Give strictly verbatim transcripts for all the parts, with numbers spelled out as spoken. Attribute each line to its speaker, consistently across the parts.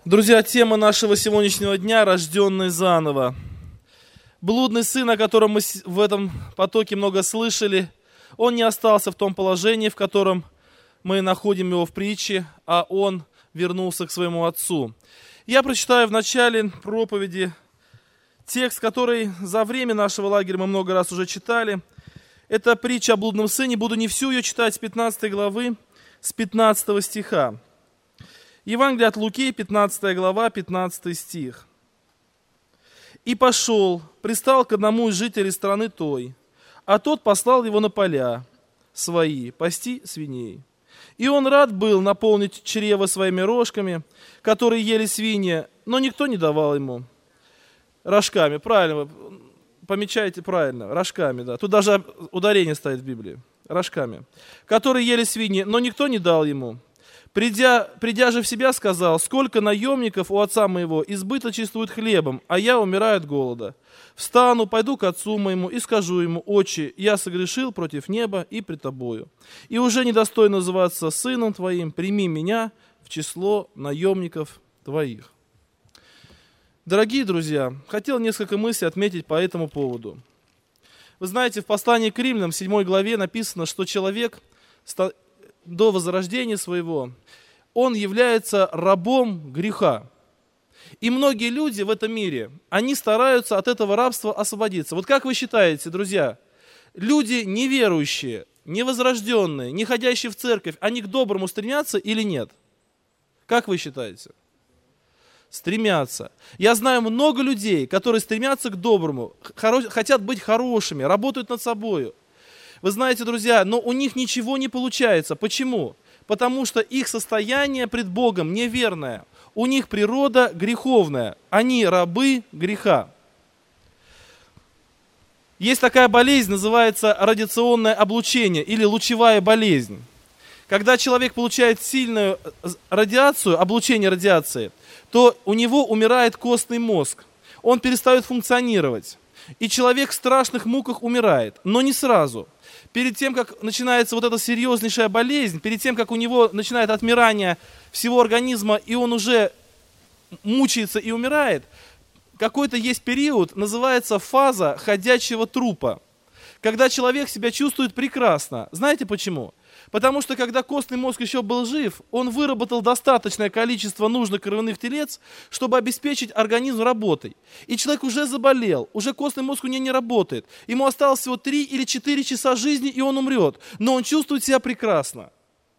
Speaker 1: Друзья, тема нашего сегодняшнего дня – рожденный заново. Блудный сын, о котором мы в этом потоке много слышали, он не остался в том положении, в котором мы находим его в притче, а он вернулся к своему отцу. Я прочитаю в начале проповеди текст, который за время нашего лагеря мы много раз уже читали. Это притча о блудном сыне. Буду не всю ее читать с пятнадцатой главы, с пятнадцатого стиха. Евангелие от Луки, пятнадцатая глава, пятнадцатый стих. «И пошел, пристал к одному из жителей страны той, а тот послал его на поля свои пасти свиней. И он рад был наполнить чрево своими рожками, которые ели свиньи, но никто не давал ему». Рожками, правильно, вы помечаете правильно, рожками, да. Тут даже ударение стоит в Библии, рожками. «Которые ели свиньи, но никто не дал ему. Придя, придя же в себя, сказал: сколько наемников у отца моего избыточествуют хлебом, а я умираю от голода. Встану, пойду к отцу моему и скажу ему: отче, я согрешил против неба и пред тобою, и уже недостоин называться сыном твоим, прими меня в число наемников твоих». Дорогие друзья, хотел несколько мыслей отметить по этому поводу. Вы знаете, в послании к Римлянам, в седьмой главе написано, что человек до возрождения своего, он является рабом греха. И многие люди в этом мире, они стараются от этого рабства освободиться. Вот как вы считаете, друзья, люди неверующие, невозрожденные, не ходящие в церковь, они к доброму стремятся или нет? Как вы считаете? Стремятся. Я знаю много людей, которые стремятся к доброму, хоро- хотят быть хорошими, работают над собой. Вы знаете, друзья, но у них ничего не получается. Почему? Потому что их состояние пред Богом неверное. У них природа греховная. Они рабы греха. Есть такая болезнь, называется радиационное облучение или лучевая болезнь. Когда человек получает сильную радиацию, облучение радиации, то у него умирает костный мозг. Он перестает функционировать. И человек в страшных муках умирает, но не сразу. Перед тем, как начинается вот эта серьезнейшая болезнь, перед тем, как у него начинает отмирание всего организма, и он уже мучается и умирает, какой-то есть период, называется фаза ходячего трупа, когда человек себя чувствует прекрасно. Знаете почему? Потому что когда костный мозг еще был жив, он выработал достаточное количество нужных кровяных телец, чтобы обеспечить организм работой. И человек уже заболел, уже костный мозг у него не работает. Ему осталось всего три или четыре часа жизни, и он умрет. Но он чувствует себя прекрасно.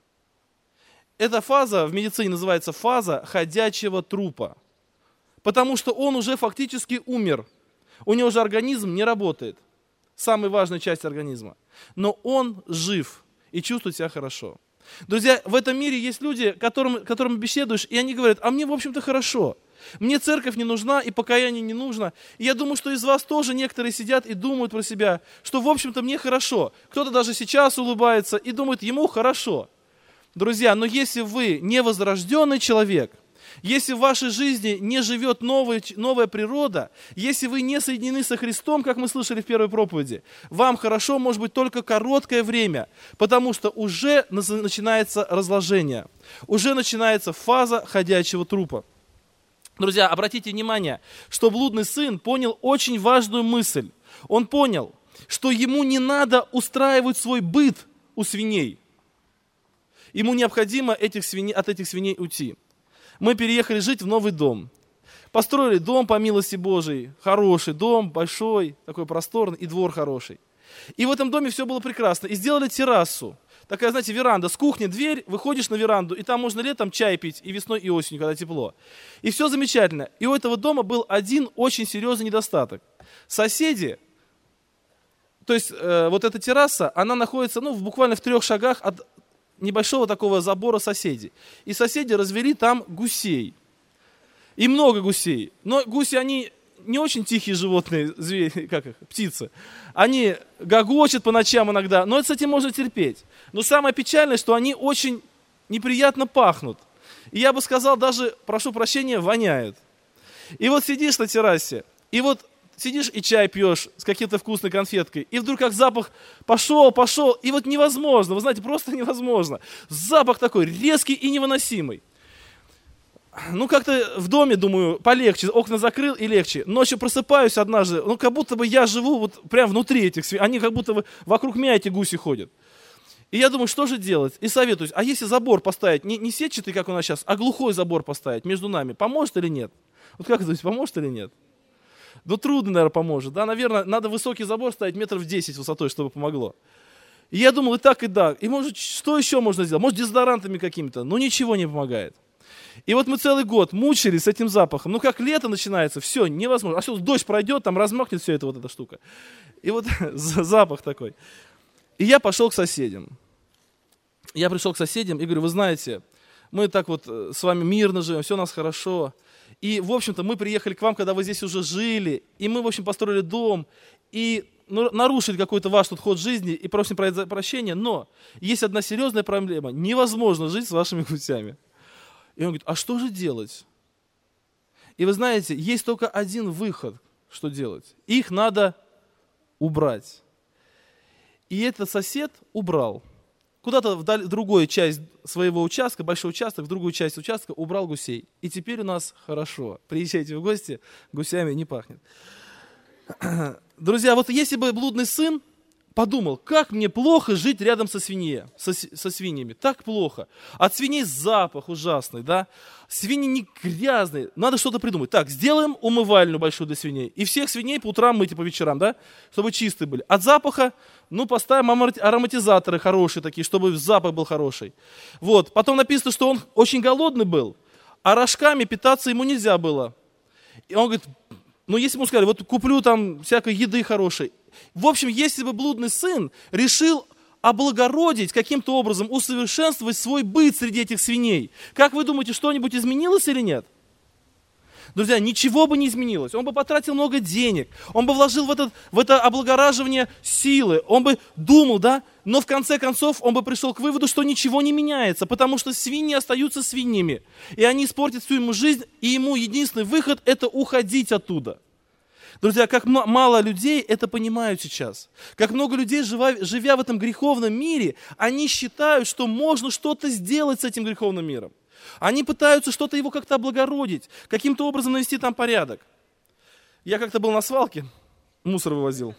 Speaker 1: Эта фаза в медицине называется фаза ходячего трупа. Потому что он уже фактически умер. У него же организм не работает. Самая важная часть организма. Но он жив и чувствует себя хорошо. Друзья, в этом мире есть люди, которым, которым беседуешь, и они говорят: а мне, в общем-то, хорошо. Мне церковь не нужна, и покаяние не нужно. И я думаю, что из вас тоже некоторые сидят и думают про себя, что, в общем-то, мне хорошо. Кто-то даже сейчас улыбается и думает, ему хорошо. Друзья, но если вы невозрожденный человек, если в вашей жизни не живет новая, новая природа, если вы не соединены со Христом, как мы слышали в первой проповеди, вам хорошо может быть только короткое время, потому что уже начинается разложение, уже начинается фаза ходячего трупа. Друзья, обратите внимание, что блудный сын понял очень важную мысль. Он понял, что ему не надо устраивать свой быт у свиней. Ему необходимо этих свиней, от этих свиней уйти. Мы переехали жить в новый дом. Построили дом по милости Божией. Хороший дом, большой, такой просторный, и двор хороший. И в этом доме все было прекрасно. И сделали террасу. Такая, знаете, веранда. С кухни дверь, выходишь на веранду, и там можно летом чай пить, и весной, и осенью, когда тепло. И все замечательно. И у этого дома был один очень серьезный недостаток. Соседи, то есть э, вот эта терраса, она находится ну, буквально в трех шагах от небольшого такого забора соседей. И соседи развели там гусей. И много гусей. Но гуси, они не очень тихие животные, звери, как их, птицы. Они гогочут по ночам иногда, но с этим можно терпеть. Но самое печальное, что они очень неприятно пахнут. И я бы сказал, даже, прошу прощения, воняют. И вот сидишь на террасе, и вот сидишь и чай пьешь с какой-то вкусной конфеткой, и вдруг как запах пошел, пошел, и вот невозможно, вы знаете, просто невозможно. Запах такой резкий и невыносимый. Ну, как-то в доме, думаю, полегче, окна закрыл и легче. Ночью просыпаюсь однажды, ну, как будто бы я живу вот прямо внутри этих свиней. Они как будто бы вокруг меня эти гуси ходят. И я думаю, что же делать? И советуюсь, а если забор поставить, не, не сетчатый, как у нас сейчас, а глухой забор поставить между нами, поможет или нет? Вот как думаете, поможет или нет? Ну, трудно, наверное, поможет. Да, наверное, надо высокий забор ставить метров десять высотой, чтобы помогло. И я думал, и так, и так. И может, что еще можно сделать? Может, дезодорантами какими-то? Ну, ничего не помогает. И вот мы целый год мучились с этим запахом. Ну, как лето начинается, все, невозможно. А что, дождь пройдет, там размахнет все это, вот эта штука. И вот запах такой. И я пошел к соседям. Я пришел к соседям и говорю, вы знаете, мы так вот с вами мирно живем, все у нас хорошо. И, в общем-то, мы приехали к вам, когда вы здесь уже жили. И мы, в общем, построили дом. И ну, нарушили какой-то ваш тут ход жизни и просим прощения. Но есть одна серьезная проблема. Невозможно жить с вашими гусями. И он говорит, а что же делать? И вы знаете, есть только один выход, что делать. Их надо убрать. И этот сосед убрал. Куда-то в другую часть своего участка, большой участок, в другую часть участка убрал гусей. И теперь у нас хорошо. Приезжайте в гости, гусями не пахнет. Друзья, вот если бы блудный сын подумал, как мне плохо жить рядом со, свиньей, со, со свиньями, так плохо. От свиней запах ужасный, да? Свиньи не грязные, надо что-то придумать. Так, сделаем умывальную большую для свиней. И всех свиней по утрам мыть и по вечерам, да? Чтобы чистые были. От запаха, ну, поставим ароматизаторы хорошие такие, чтобы запах был хороший. Вот, потом написано, что он очень голодный был, а рожками питаться ему нельзя было. И он говорит, ну, если ему сказали, вот куплю там всякой еды хорошей. В общем, если бы блудный сын решил облагородить, каким-то образом усовершенствовать свой быт среди этих свиней, как вы думаете, что-нибудь изменилось или нет? Друзья, ничего бы не изменилось. Он бы потратил много денег, он бы вложил в, этот, в это облагораживание силы, он бы думал, да, но в конце концов он бы пришел к выводу, что ничего не меняется, потому что свиньи остаются свиньями, и они испортят всю ему жизнь, и ему единственный выход – это уходить оттуда. Друзья, как мало людей это понимают сейчас. Как много людей, живя в этом греховном мире, они считают, что можно что-то сделать с этим греховным миром. Они пытаются что-то его как-то облагородить, каким-то образом навести там порядок. Я как-то был на свалке, мусор вывозил,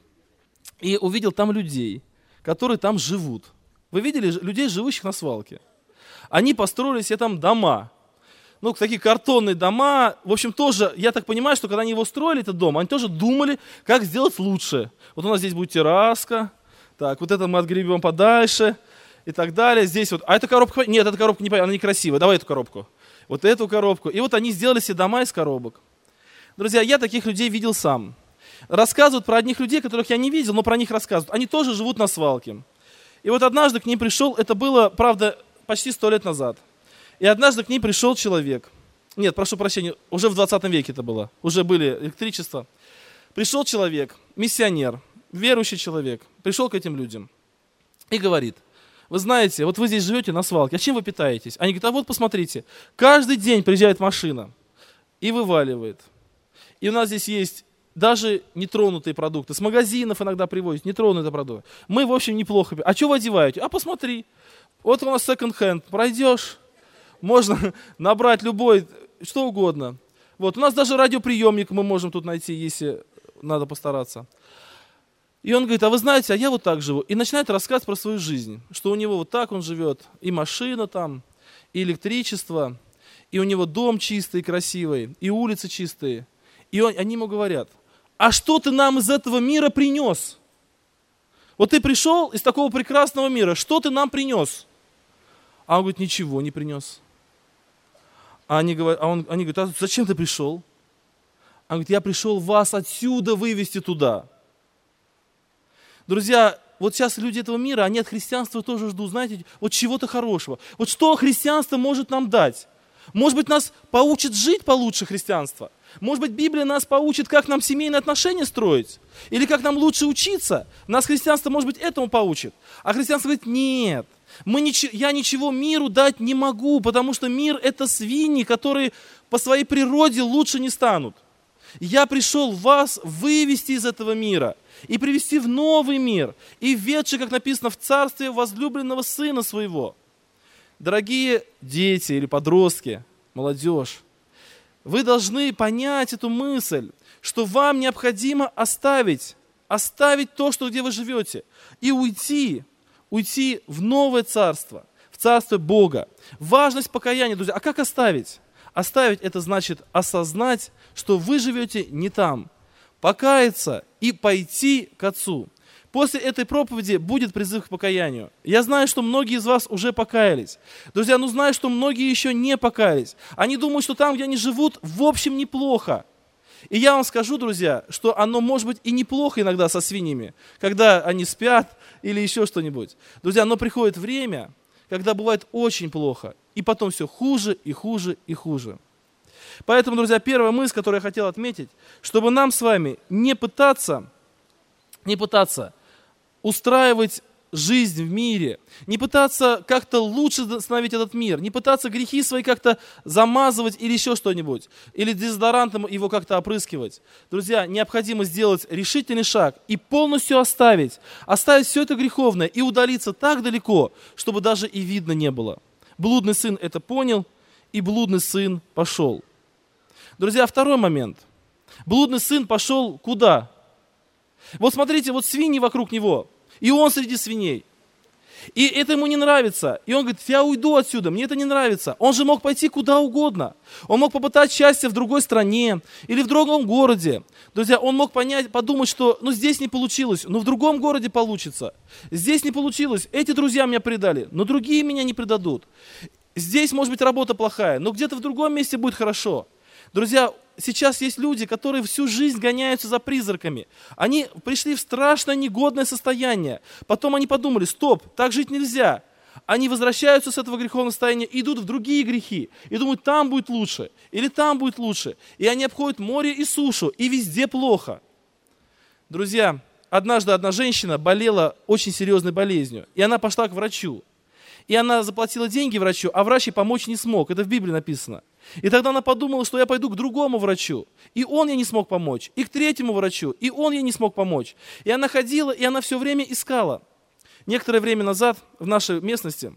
Speaker 1: и увидел там людей, которые там живут. Вы видели людей, живущих на свалке? Они построили себе там дома. Ну, такие картонные дома, в общем, тоже, я так понимаю, что когда они его строили, этот дом, они тоже думали, как сделать лучше. Вот у нас здесь будет терраска, так, вот это мы отгребем подальше и так далее. Здесь вот, а эта коробка, нет, эта коробка не, она некрасивая, давай эту коробку. Вот эту коробку. И вот они сделали себе дома из коробок. Друзья, я таких людей видел сам. Рассказывают про одних людей, которых я не видел, но про них рассказывают. Они тоже живут на свалке. И вот однажды к ним пришел, это было, правда, почти сто лет назад. И однажды к ним пришел человек. Нет, прошу прощения, уже в двадцатом веке это было. Уже были электричество. Пришел человек, миссионер, верующий человек. Пришел к этим людям и говорит, вы знаете, вот вы здесь живете на свалке, а чем вы питаетесь? Они говорят, а вот посмотрите, каждый день приезжает машина и вываливает. И у нас здесь есть даже нетронутые продукты. С магазинов иногда привозят нетронутые продукты. Мы, в общем, неплохо. А что вы одеваете? А посмотри, вот у нас секонд-хенд, пройдешь, можно набрать любой, что угодно. Вот, у нас даже радиоприемник мы можем тут найти, если надо постараться. И он говорит, а вы знаете, а я вот так живу. И начинает рассказывать про свою жизнь, что у него вот так он живет, и машина там, и электричество, и у него дом чистый, красивый, и улицы чистые. И он, они ему говорят, а что ты нам из этого мира принес? Вот ты пришел из такого прекрасного мира, что ты нам принес? А он говорит, ничего не принес. А они говорят, а он, они говорят, а зачем ты пришел? Он говорит, я пришел вас отсюда вывести туда. Друзья, вот сейчас люди этого мира, они от христианства тоже ждут, знаете, вот чего-то хорошего. Вот что христианство может нам дать? Может быть, нас поучит жить получше христианство? Может быть, Библия нас поучит, как нам семейные отношения строить? Или как нам лучше учиться? Нас христианство, может быть, этому поучит. А христианство говорит, нет, мы нич- я ничего миру дать не могу, потому что мир – это свиньи, которые по своей природе лучше не станут. Я пришел вас вывести из этого мира и привести в новый мир, и введший, как написано, в царствие возлюбленного сына своего. Дорогие дети или подростки, молодежь, вы должны понять эту мысль, что вам необходимо оставить, оставить то, что где вы живете, и уйти, уйти в новое царство, в царство Бога. Важность покаяния, друзья. А как оставить? Оставить это значит осознать, что вы живете не там, покаяться и пойти к Отцу. После этой проповеди будет призыв к покаянию. Я знаю, что многие из вас уже покаялись. Друзья, ну знаю, что многие еще не покаялись. Они думают, что там, где они живут, в общем неплохо. И я вам скажу, друзья, что оно может быть и неплохо иногда со свиньями, когда они спят или еще что-нибудь. Друзья, но приходит время, когда бывает очень плохо, и потом все хуже и хуже и хуже. Поэтому, друзья, первая мысль, которую я хотел отметить, чтобы нам с вами не пытаться, не пытаться устраивать жизнь в мире, не пытаться как-то лучше становить этот мир, не пытаться грехи свои как-то замазывать или еще что-нибудь, или дезодорантом его как-то опрыскивать. Друзья, необходимо сделать решительный шаг и полностью оставить, оставить все это греховное и удалиться так далеко, чтобы даже и видно не было. Блудный сын это понял, и блудный сын пошел. Друзья, второй момент. Блудный сын пошел куда? Вот смотрите, вот свиньи вокруг него, и он среди свиней. И это ему не нравится. И он говорит, я уйду отсюда, мне это не нравится. Он же мог пойти куда угодно. Он мог попытать счастье в другой стране или в другом городе. Друзья, он мог понять, подумать, что ну здесь не получилось, но в другом городе получится. Здесь не получилось, эти друзья меня предали, но другие меня не предадут. Здесь может быть работа плохая, но где-то в другом месте будет хорошо. Друзья, сейчас есть люди, которые всю жизнь гоняются за призраками. Они пришли в страшно негодное состояние. Потом они подумали, стоп, так жить нельзя. Они возвращаются с этого греховного состояния, идут в другие грехи. И думают, там будет лучше, или там будет лучше. И они обходят море и сушу, и везде плохо. Друзья, однажды одна женщина болела очень серьезной болезнью. И она пошла к врачу. И она заплатила деньги врачу, а врач ей помочь не смог. Это в Библии написано. И тогда она подумала, что я пойду к другому врачу. И он ей не смог помочь. И к третьему врачу. И он ей не смог помочь. И она ходила, и она все время искала. Некоторое время назад в нашей местности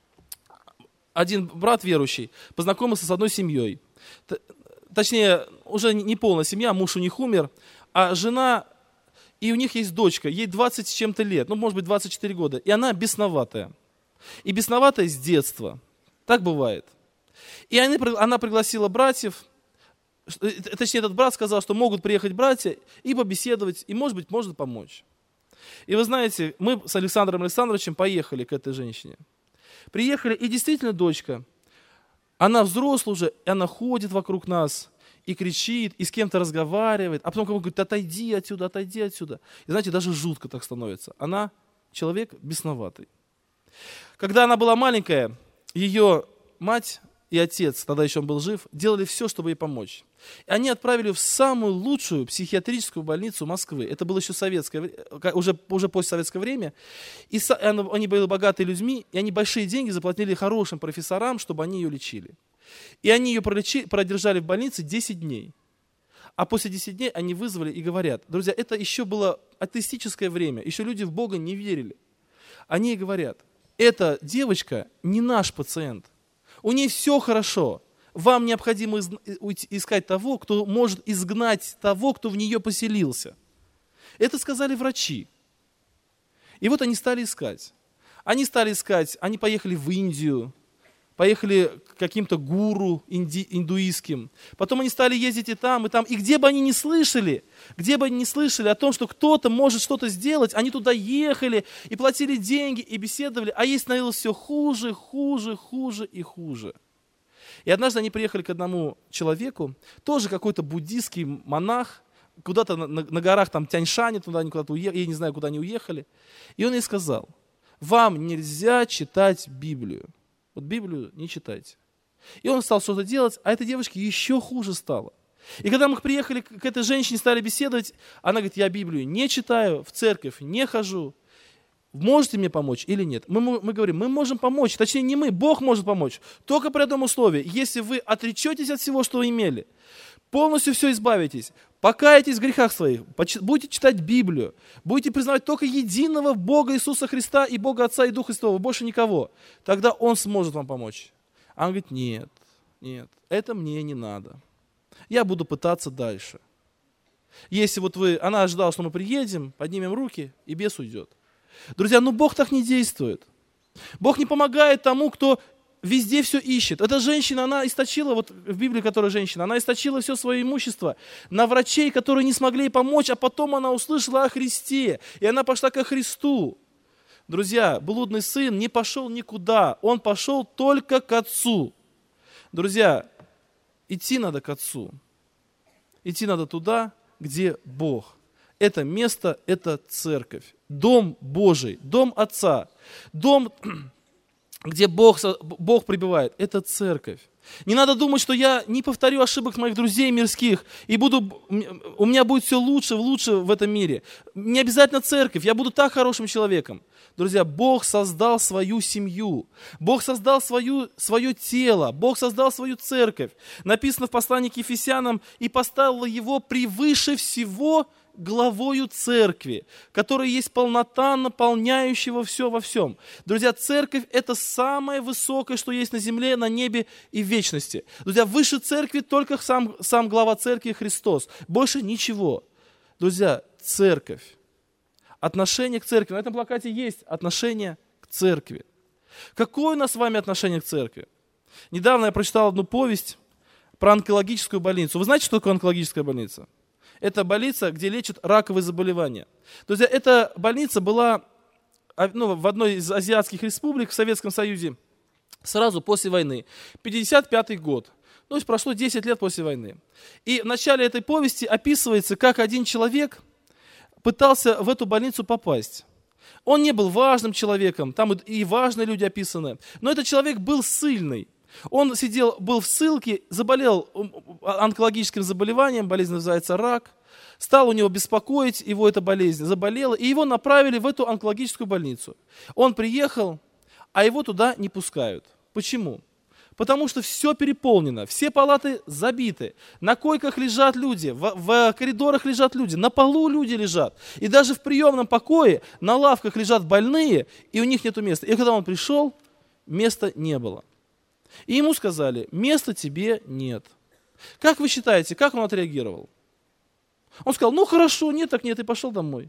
Speaker 1: один брат верующий познакомился с одной семьей. Точнее, уже не полная семья, муж у них умер, а жена, и у них есть дочка, ей двадцать с чем-то лет, ну, может быть, двадцать четыре года, и она бесноватая. И бесноватая с детства. Так бывает. И они, она пригласила братьев, точнее, этот брат сказал, что могут приехать братья и побеседовать, и, может быть, можно помочь. И вы знаете, мы с Александром Александровичем поехали к этой женщине. Приехали, и действительно дочка, она взрослая уже, и она ходит вокруг нас, и кричит, и с кем-то разговаривает, а потом кому-то говорит, отойди отсюда, отойди отсюда. И знаете, даже жутко так становится. Она человек бесноватый. Когда она была маленькая, ее мать и отец, тогда еще он был жив, делали все, чтобы ей помочь. И они отправили в самую лучшую психиатрическую больницу Москвы. Это было еще советское, уже, уже постсоветское время. И они были богатыми людьми, и они большие деньги заплатили хорошим профессорам, чтобы они ее лечили. И они ее пролечили, продержали в больнице десять дней. А после десяти дней они вызвали и говорят, друзья, это еще было атеистическое время, еще люди в Бога не верили. Они ей говорят, эта девочка не наш пациент. У ней все хорошо. Вам необходимо искать того, кто может изгнать того, кто в нее поселился. Это сказали врачи. И вот они стали искать. Они стали искать, они поехали в Индию, поехали к каким-то гуру инди, индуистским. Потом они стали ездить и там, и там. И где бы они ни слышали, где бы они ни слышали о том, что кто-то может что-то сделать, они туда ехали и платили деньги, и беседовали, а ей становилось все хуже, хуже, хуже и хуже. И однажды они приехали к одному человеку, тоже какой-то буддийский монах, куда-то на, на, на горах, там Тяньшане, туда они куда-то уехали, я не знаю, куда они уехали. И он ей сказал, вам нельзя читать Библию. Вот Библию не читайте. И он стал что-то делать, а этой девочке еще хуже стало. И когда мы приехали к этой женщине, стали беседовать, она говорит, я Библию не читаю, в церковь не хожу. Можете мне помочь или нет? Мы, мы говорим, мы можем помочь, точнее не мы, Бог может помочь. Только при одном условии, если вы отречетесь от всего, что вы имели, полностью все избавитесь, покаетесь в грехах своих, будете читать Библию, будете признавать только единого Бога Иисуса Христа и Бога Отца и Духа Святого, больше никого, тогда Он сможет вам помочь. А он говорит, нет, нет, это мне не надо. Я буду пытаться дальше. Если вот вы, она ожидала, что мы приедем, поднимем руки, и бес уйдет. Друзья, ну Бог так не действует. Бог не помогает тому, кто везде все ищет. Эта женщина, она источила, вот в Библии, которая женщина, она источила все свое имущество на врачей, которые не смогли ей помочь, а потом она услышала о Христе, и она пошла ко Христу. Друзья, блудный сын не пошел никуда, он пошел только к Отцу. Друзья, идти надо к Отцу. Идти надо туда, где Бог. Это место, это церковь. Дом Божий, дом Отца. Дом, где Бог, Бог пребывает, это церковь. Не надо думать, что я не повторю ошибок моих друзей мирских, и буду, у меня будет все лучше, лучше в этом мире. Не обязательно церковь, я буду так хорошим человеком. Друзья, Бог создал свою семью, Бог создал свою, свое тело, Бог создал свою церковь. Написано в послании к Ефесянам, и поставил его превыше всего главою церкви, которая есть полнота наполняющего все во всем. Друзья, церковь – это самое высокое, что есть на земле, на небе и в вечности. Друзья, выше церкви только сам, сам глава церкви Христос. Больше ничего. Друзья, церковь. Отношение к церкви. На этом плакате есть отношение к церкви. Какое у нас с вами отношение к церкви? Недавно я прочитал одну повесть про онкологическую больницу. Вы знаете, что такое онкологическая больница? Это больница, где лечат раковые заболевания. Друзья, эта больница была ну, в одной из азиатских республик в Советском Союзе сразу после войны. пятьдесят пятый год. То есть прошло десять лет после войны. И в начале этой повести описывается, как один человек пытался в эту больницу попасть. Он не был важным человеком, там и важные люди описаны, но этот человек был ссыльный. Он сидел, был в ссылке, заболел онкологическим заболеванием, болезнь называется рак, стал у него беспокоить его эта болезнь, заболела, и его направили в эту онкологическую больницу. Он приехал, а его туда не пускают. Почему? Потому что все переполнено, все палаты забиты, на койках лежат люди, в, в коридорах лежат люди, на полу люди лежат. И даже в приемном покое на лавках лежат больные, и у них нет места. И когда он пришел, места не было. И ему сказали, места тебе нет. Как вы считаете, как он отреагировал? Он сказал, ну хорошо, нет так нет, и пошел домой.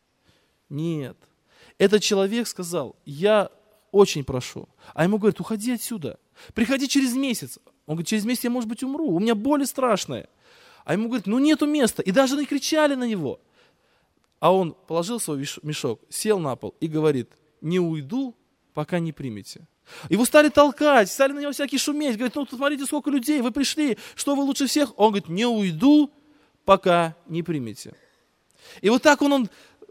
Speaker 1: Нет. Этот человек сказал, я очень прошу. А ему говорят, уходи отсюда. Приходи через месяц. Он говорит, через месяц я, может быть, умру. У меня боль страшная. А ему говорят, ну нету места. И даже не кричали на него. А он положил свой мешок, сел на пол и говорит, не уйду, пока не примете. Его стали толкать, стали на него всякие шуметь. Говорит, ну смотрите, сколько людей, вы пришли, что вы лучше всех? Он говорит, не уйду, пока не примете. И вот так он, он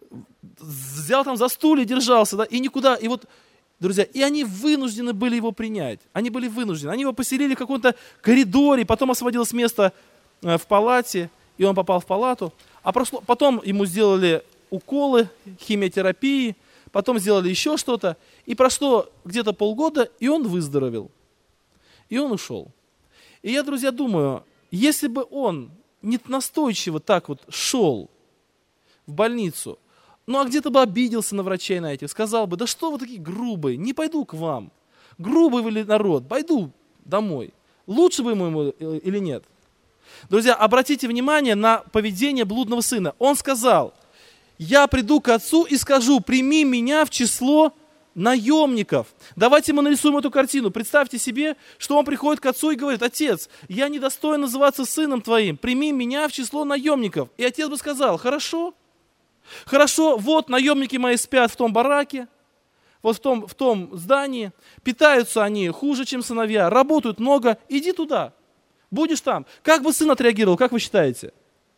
Speaker 1: взял там за стулья, держался, да, и никуда, и вот, друзья, и они вынуждены были его принять. Они были вынуждены. Они его поселили в каком-то коридоре, потом освободилось место в палате, и он попал в палату. А прошло, потом ему сделали уколы, химиотерапии, потом сделали еще что-то. И прошло где-то полгода, и он выздоровел. И он ушел. И я, друзья, думаю, если бы он не настойчиво так вот шел в больницу, ну а где-то бы обиделся на врачей на этих, сказал бы, да что вы такие грубые, не пойду к вам. Грубый вы народ, пойду домой. Лучше бы ему или нет? Друзья, обратите внимание на поведение блудного сына. Он сказал, я приду к отцу и скажу, прими меня в число наемников. Давайте мы нарисуем эту картину. Представьте себе, что он приходит к отцу и говорит, отец, я недостоин называться сыном твоим, прими меня в число наемников. И отец бы сказал, хорошо, хорошо, вот наемники мои спят в том бараке, вот в том, в том здании, питаются они хуже, чем сыновья, работают много, иди туда, будешь там. Как бы сын отреагировал, как вы считаете?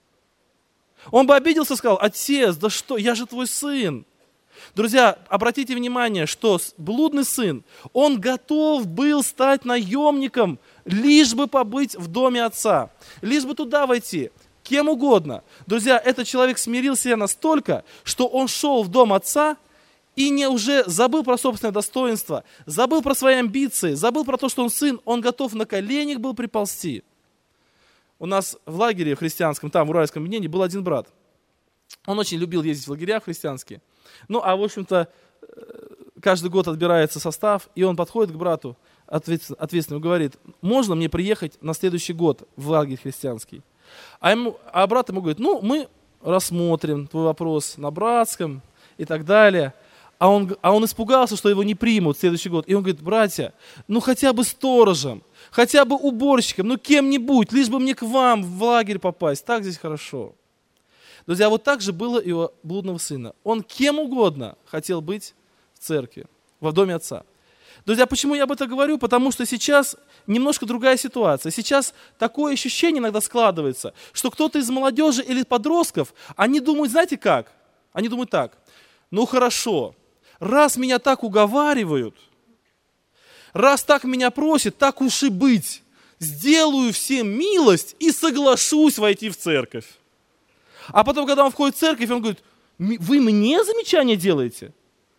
Speaker 1: Он бы обиделся и сказал, отец, да что, я же твой сын. Друзья, обратите внимание, что блудный сын, он готов был стать наемником, лишь бы побыть в доме отца, лишь бы туда войти, кем угодно. Друзья, этот человек смирил себя настолько, что он шел в дом отца и не уже забыл про собственное достоинство, забыл про свои амбиции, забыл про то, что он сын, он готов на коленях был приползти. У нас в лагере христианском, там в Уральском объединении, был один брат. Он очень любил ездить в лагеря христианские. Ну, а, в общем-то, каждый год отбирается состав, и он подходит к брату, ответственный, говорит, можно мне приехать на следующий год в лагерь христианский? А, ему, а брат ему говорит, ну, мы рассмотрим твой вопрос на братском и так далее. А он, а он испугался, что его не примут в следующий год. И он говорит, братья, ну хотя бы сторожем, хотя бы уборщиком, ну кем-нибудь, лишь бы мне к вам в лагерь попасть. Так здесь хорошо. Друзья, вот так же было и у блудного сына. Он кем угодно хотел быть в церкви, в доме отца. Друзья, почему я об этом говорю? Потому что сейчас немножко другая ситуация. Сейчас такое ощущение иногда складывается, что кто-то из молодежи или подростков, они думают, знаете как? Они думают так, ну хорошо, раз меня так уговаривают, раз так меня просят, так уж и быть, сделаю всем милость и соглашусь войти в церковь. А потом, когда он входит в церковь, он говорит, вы мне замечания делаете?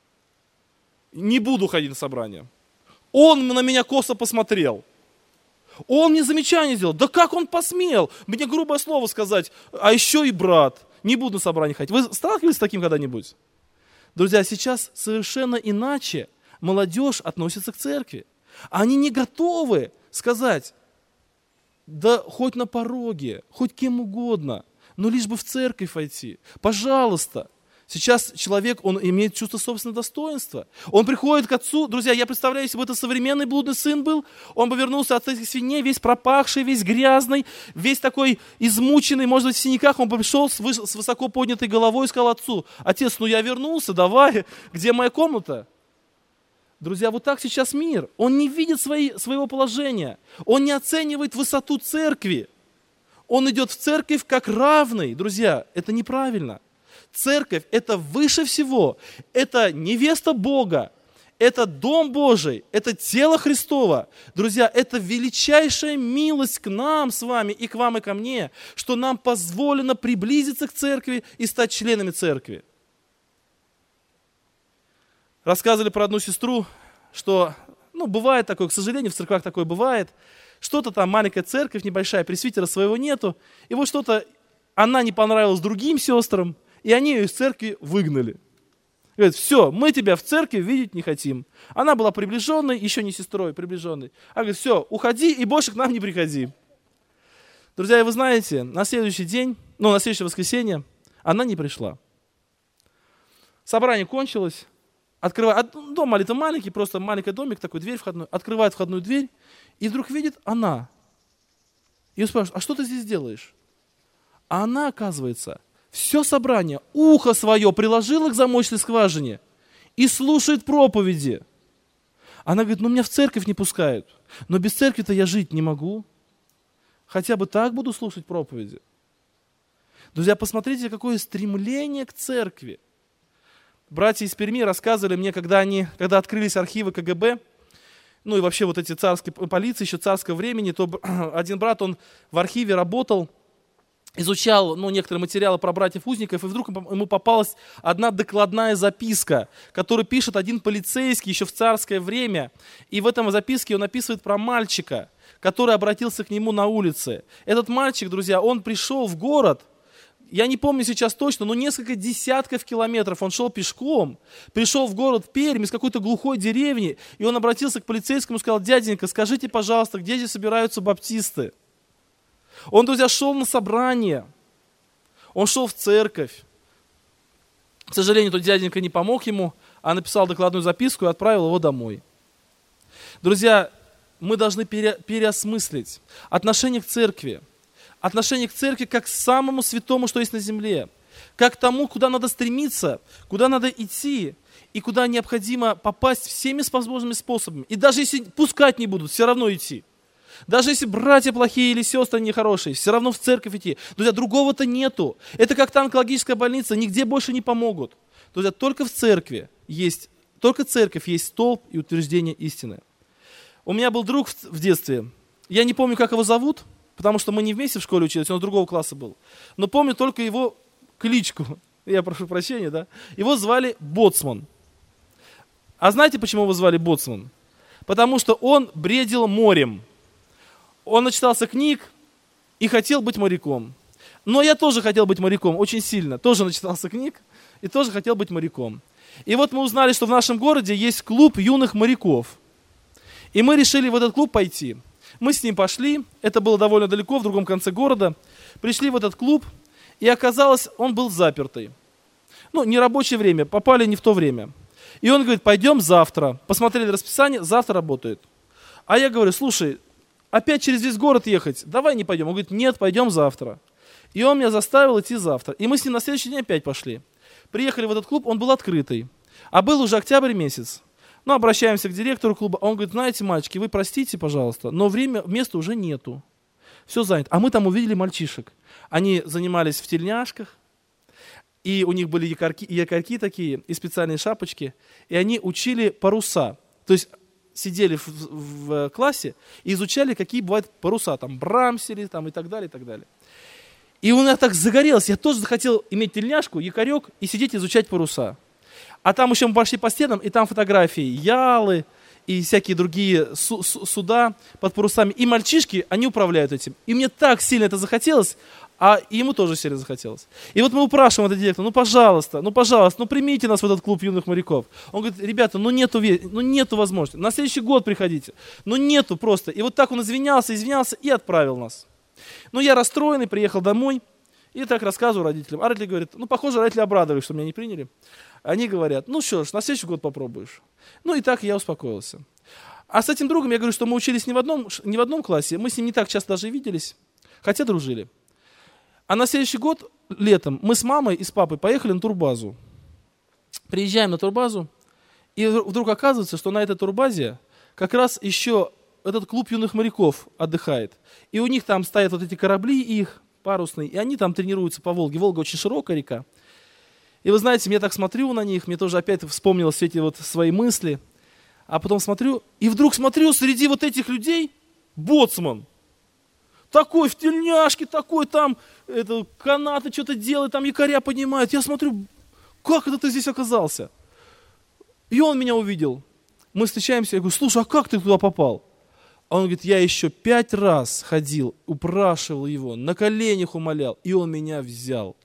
Speaker 1: Не буду ходить на собрание. Он на меня косо посмотрел. Он мне замечание сделал. Да как он посмел мне грубое слово сказать, а еще и брат. Не буду на собрание ходить. Вы сталкивались с таким когда-нибудь? Друзья, сейчас совершенно иначе молодежь относится к церкви. Они не готовы сказать, да хоть на пороге, хоть кем угодно, но лишь бы в церковь войти. Пожалуйста. Сейчас человек, он имеет чувство собственного достоинства. Он приходит к отцу. Друзья, я представляю, если бы это современный блудный сын был, он бы вернулся от этих свиней, весь пропахший, весь грязный, весь такой измученный, может быть, в синяках. Он бы пришел с высоко поднятой головой и сказал отцу, отец, ну я вернулся, давай, где моя комната? Друзья, вот так сейчас мир. Он не видит свои, своего положения. Он не оценивает высоту церкви. Он идет в церковь как равный. Друзья, это неправильно. Церковь – это выше всего, это невеста Бога, это Дом Божий, это тело Христово. Друзья, это величайшая милость к нам с вами и к вам и ко мне, что нам позволено приблизиться к церкви и стать членами церкви. Рассказывали про одну сестру, что, ну, бывает такое, к сожалению, в церквах такое бывает, что-то там, маленькая церковь, небольшая, пресвитера своего нету, и вот что-то, она не понравилась другим сестрам, и они ее из церкви выгнали. Говорят, все, мы тебя в церкви видеть не хотим. Она была приближенной, еще не сестрой, приближенной. Она говорит, все, уходи и больше к нам не приходи. Друзья, вы знаете, на следующий день, ну, на следующее воскресенье, она не пришла. Собрание кончилось. Открывает, дом молитва маленький, просто маленький домик, такой дверь входной. Открывает входную дверь, и вдруг видит она. Ее спрашивают, а что ты здесь делаешь? А она, оказывается, все собрание, ухо свое приложила к замочной скважине и слушает проповеди. Она говорит, ну меня в церковь не пускают, но без церкви-то я жить не могу. Хотя бы так буду слушать проповеди. Друзья, посмотрите, какое стремление к церкви. Братья из Перми рассказывали мне, когда, они, когда открылись архивы ка гэ бэ, ну и вообще вот эти царские полиции, еще царского времени, то один брат, он в архиве работал, изучал, ну, некоторые материалы про братьев-узников, и вдруг ему попалась одна докладная записка, которую пишет один полицейский еще в царское время. И в этом записке он описывает про мальчика, который обратился к нему на улице. Этот мальчик, друзья, он пришел в город, я не помню сейчас точно, но несколько десятков километров он шел пешком, пришел в город Пермь из какой-то глухой деревни, и он обратился к полицейскому и сказал, дяденька, скажите, пожалуйста, где здесь собираются баптисты? Он, друзья, шел на собрание, он шел в церковь. К сожалению, тот дяденька не помог ему, а написал докладную записку и отправил его домой. Друзья, мы должны пере, переосмыслить отношение к церкви. Отношение к церкви как к самому святому, что есть на земле. Как к тому, куда надо стремиться, куда надо идти и куда необходимо попасть всеми возможными способами. И даже если пускать не будут, все равно идти. Даже если братья плохие или сестры нехорошие, все равно в церковь идти. Друзья, другого-то нету. Это как та онкологическая больница, нигде больше не помогут. Друзья, только в церкви есть, только церковь есть столб и утверждение истины. У меня был друг в детстве, я не помню, как его зовут, потому что мы не вместе в школе учились, он с другого класса был. Но помню только его кличку, я прошу прощения, да. Его звали Боцман. А знаете, почему его звали Боцман? Потому что он бредил морем. Он начитался книг и хотел быть моряком. Но я тоже хотел быть моряком, очень сильно. Тоже начитался книг и тоже хотел быть моряком. И вот мы узнали, что в нашем городе есть клуб юных моряков. И мы решили в этот клуб пойти. Мы с ним пошли, это было довольно далеко, в другом конце города. Пришли в этот клуб, и оказалось, он был запертый. Ну, не рабочее время, попали не в то время. И он говорит, пойдем завтра. Посмотрели расписание, завтра работает. А я говорю, слушай, опять через весь город ехать, давай не пойдем. Он говорит, нет, пойдем завтра. И он меня заставил идти завтра. И мы с ним на следующий день опять пошли. Приехали в этот клуб, он был открытый. А был уже октябрь месяц. Ну, обращаемся к директору клуба. Он говорит, знаете, мальчики, вы простите, пожалуйста, но время, места уже нету. Все занято. А мы там увидели мальчишек. Они занимались в тельняшках. И у них были якорьки, якорьки такие, и специальные шапочки. И они учили паруса. То есть сидели в, в, в классе и изучали, какие бывают паруса. Там брамсели там, и так далее, и так далее. И у меня так загорелось. Я тоже захотел иметь тельняшку, якорек и сидеть изучать паруса. А там еще мы пошли по стенам, и там фотографии ялы и всякие другие су- су- суда под парусами. И мальчишки, они управляют этим. И мне так сильно это захотелось, а ему тоже сильно захотелось. И вот мы упрашиваем этого директора, ну пожалуйста, ну пожалуйста, ну примите нас в этот клуб юных моряков. Он говорит, ребята, ну нету, ну нету возможности, на следующий год приходите. Ну нету просто. И вот так он извинялся, извинялся и отправил нас. Ну я расстроенный, приехал домой. И так рассказываю родителям. А родители говорят, ну, похоже, родители обрадовались, что меня не приняли. Они говорят, ну что ж, на следующий год попробуешь. Ну и так я успокоился. А с этим другом я говорю, что мы учились не в одном, не в одном классе, мы с ним не так часто даже виделись, хотя дружили. А на следующий год, летом, мы с мамой и с папой поехали на турбазу. Приезжаем на турбазу, и вдруг оказывается, что на этой турбазе как раз еще этот клуб юных моряков отдыхает. И у них там стоят вот эти корабли их, парусные, и они там тренируются по Волге. Волга очень широкая река. И вы знаете, я так смотрю на них, мне тоже опять вспомнилось все эти вот свои мысли. А потом смотрю, и вдруг смотрю, среди вот этих людей боцман. Такой в тельняшке, такой там, это, канаты что-то делает, там якоря поднимает. Я смотрю, как это ты здесь оказался? И он меня увидел. Мы встречаемся, я говорю, слушай, а как ты туда попал? А он говорит, я еще пять раз ходил, упрашивал его, на коленях умолял, и он меня взял.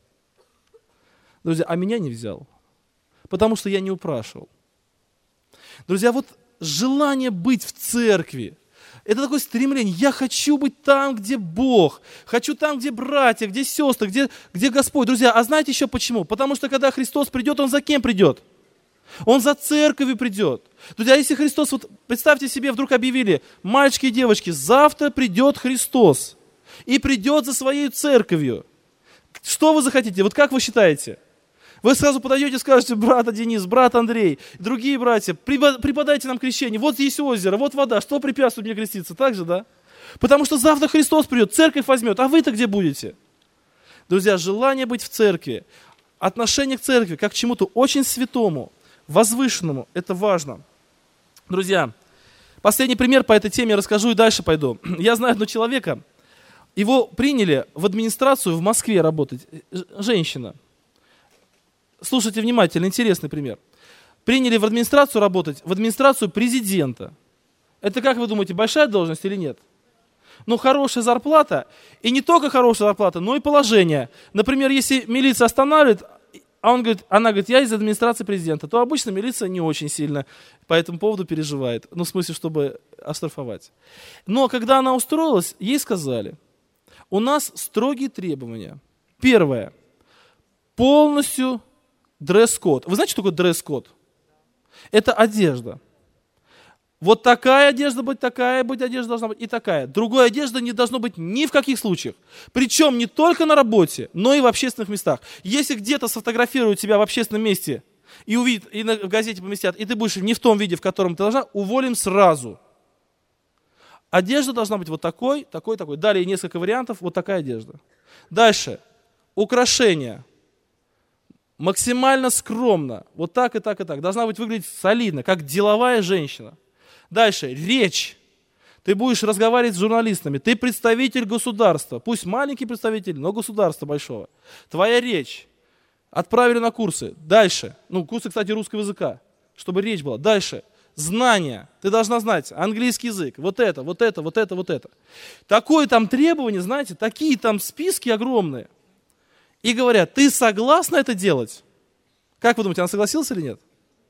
Speaker 1: Друзья, а меня не взял, потому что я не упрашивал. Друзья, вот желание быть в церкви, это такое стремление. Я хочу быть там, где Бог, хочу там, где братья, где сестры, где, где Господь. Друзья, а знаете еще почему? Потому что когда Христос придет, Он за кем придет? Он за церковью придет. Друзья, если Христос, вот представьте себе, вдруг объявили, мальчики и девочки, завтра придет Христос и придет за своей церковью. Что вы захотите? Вот как вы считаете? Вы сразу подойдете и скажете, брат Денис, брат Андрей, другие братья, преподайте нам крещение. Вот есть озеро, вот вода, что препятствует мне креститься? Так же, да? Потому что завтра Христос придет, церковь возьмет, а вы-то где будете? Друзья, желание быть в церкви, отношение к церкви как к чему-то очень святому, возвышенному, это важно. Друзья, последний пример по этой теме расскажу и дальше пойду. Я знаю одного человека, его приняли в администрацию в Москве работать, женщина. Слушайте внимательно, интересный пример. Приняли в администрацию работать, в администрацию президента. Это, как вы думаете, большая должность или нет? Ну, хорошая зарплата, и не только хорошая зарплата, но и положение. Например, если милиция останавливает, а он говорит, она говорит, я из администрации президента, то обычно милиция не очень сильно по этому поводу переживает. Ну, в смысле, чтобы оштрафовать. Но когда она устроилась, ей сказали, у нас строгие требования. Первое. Полностью дресс-код. Вы знаете, что такое дресс-код? Это одежда. Вот такая одежда быть, такая быть одежда должна быть и такая. Другой одежды не должно быть ни в каких случаях. Причем не только на работе, но и в общественных местах. Если где-то сфотографируют тебя в общественном месте и увидят, и на, в газете поместят, и ты будешь не в том виде, в котором ты должна, уволим сразу. Одежда должна быть вот такой, такой, такой. Далее несколько вариантов, вот такая одежда. Дальше. Украшения. Максимально скромно. Вот так и так и так. Должна быть выглядеть солидно, как деловая женщина. Дальше, речь. Ты будешь разговаривать с журналистами. Ты представитель государства. Пусть маленький представитель, но государства большого. Твоя речь. Отправили на курсы. Дальше. Ну, курсы, кстати, русского языка. Чтобы речь была. Дальше. Знания. Ты должна знать английский язык. Вот это, вот это, вот это, вот это. Такое там требование, знаете, такие там списки огромные. И говорят, ты согласна это делать? Как вы думаете, она согласилась или нет?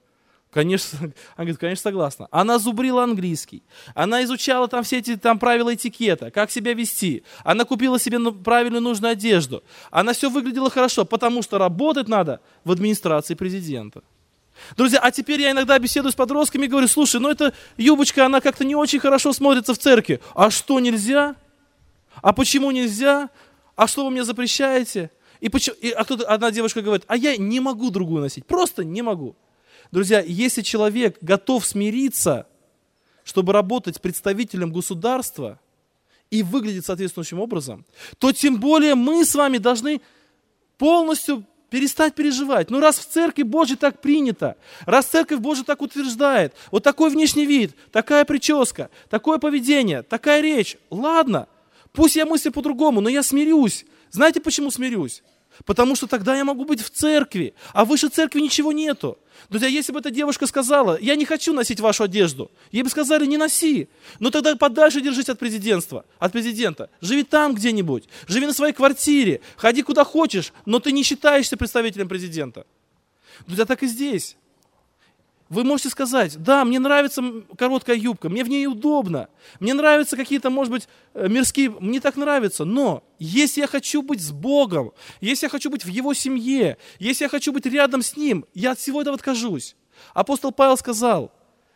Speaker 1: Конечно, она говорит, конечно, согласна. Она зубрила английский, она изучала там все эти там правила этикета, как себя вести, она купила себе правильную нужную одежду, она все выглядела хорошо, потому что работать надо в администрации президента. Друзья, а теперь я иногда беседую с подростками и говорю, слушай, ну эта юбочка, она как-то не очень хорошо смотрится в церкви. А что, нельзя? А почему нельзя? А что вы мне запрещаете? И, почему... и а кто-то, одна девушка говорит, а я не могу другую носить, просто не могу. Друзья, если человек готов смириться, чтобы работать представителем государства и выглядеть соответствующим образом, то тем более мы с вами должны полностью перестать переживать. Ну раз в Церкви Божьей так принято, раз Церковь Божия так утверждает, вот такой внешний вид, такая прическа, такое поведение, такая речь, ладно, пусть я мыслю по-другому, но я смирюсь. Знаете, почему смирюсь? Потому что тогда я могу быть в церкви, а выше церкви ничего нету. Друзья, если бы эта девушка сказала, я не хочу носить вашу одежду, ей бы сказали, не носи. Но тогда подальше держись от президентства, от президента. Живи там где-нибудь, живи на своей квартире, ходи куда хочешь, но ты не считаешься представителем президента. Друзья, так и здесь. Вы можете сказать, да, мне нравится короткая юбка, мне в ней удобно, мне нравятся какие-то, может быть, мирские, мне так нравится, но если я хочу быть с Богом, если я хочу быть в Его семье, если я хочу быть рядом с Ним, я от всего этого откажусь. Апостол Павел сказал,